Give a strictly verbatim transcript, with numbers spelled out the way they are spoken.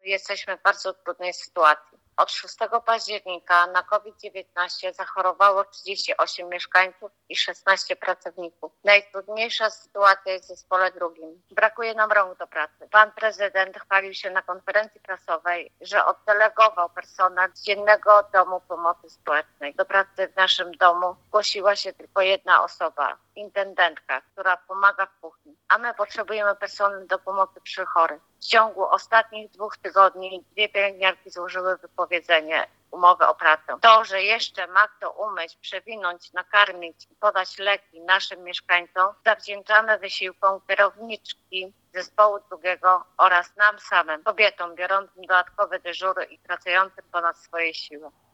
jesteśmy w bardzo trudnej sytuacji. Od szóstego października na COVID dziewiętnaście zachorowało trzydzieści osiem mieszkańców i szesnaście pracowników. Najtrudniejsza sytuacja jest w zespole drugim. Brakuje nam rąk do pracy. Pan prezydent chwalił się na konferencji prasowej, że oddelegował personel z Dziennego Domu Pomocy Społecznej. Do pracy w naszym domu zgłosiła się tylko jedna osoba, intendentka, która pomaga w kuchni. A my potrzebujemy personelu do pomocy przy chorych. W ciągu ostatnich dwóch tygodni dwie pielęgniarki złożyły wypowiedzenie umowy o pracę. To, że jeszcze ma kto umyć, przewinąć, nakarmić i podać leki naszym mieszkańcom, zawdzięczamy wysiłkom kierowniczki zespołu drugiego oraz nam samym, kobietom biorącym dodatkowe dyżury i pracującym ponad swoje siły.